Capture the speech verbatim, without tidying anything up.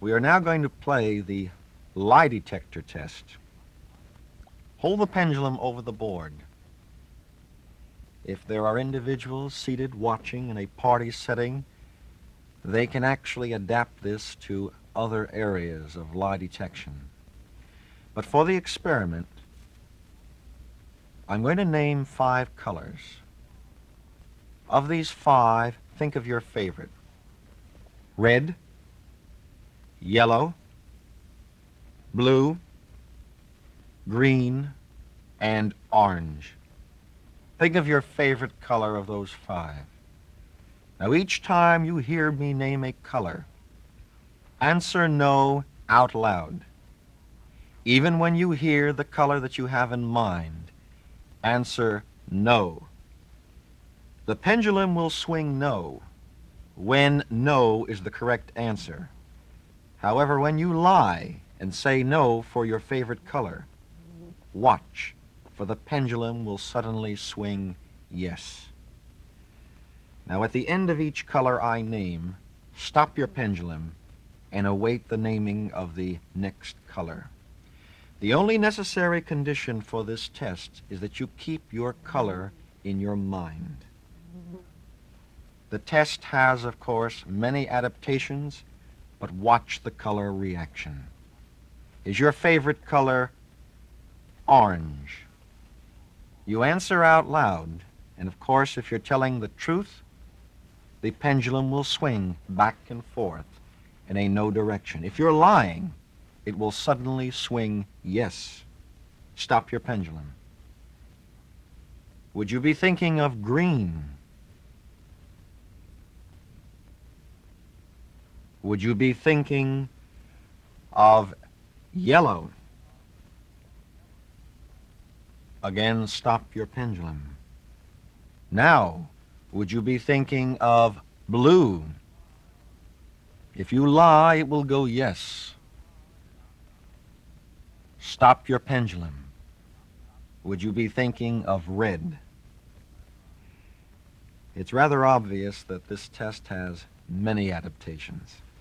We are now going to play the lie detector test. Hold the pendulum over the board. If there are individuals seated watching in a party setting, they can actually adapt this to other areas of lie detection. But for the experiment, I'm going to name five colors. Of these five, think of your favorite. Red, yellow, blue, green, and orange. Think of your favorite color of those five. Now, each time you hear me name a color, answer no out loud. Even when you hear the color that you have in mind, answer no. The pendulum will swing no when no is the correct answer. However, when you lie and say no for your favorite color, watch, for the pendulum will suddenly swing yes. Now, at the end of each color I name, stop your pendulum and await the naming of the next color. The only necessary condition for this test is that you keep your color in your mind. The test has, of course, many adaptations, but watch the color reaction. Is your favorite color orange? You answer out loud, and of course, if you're telling the truth, the pendulum will swing back and forth in a no direction. If you're lying, it will suddenly swing yes. Stop your pendulum. Would you be thinking of green? Would you be thinking of yellow? Again, stop your pendulum. Now, would you be thinking of blue? If you lie, it will go yes. Stop your pendulum. Would you be thinking of red? It's rather obvious that this test has many adaptations.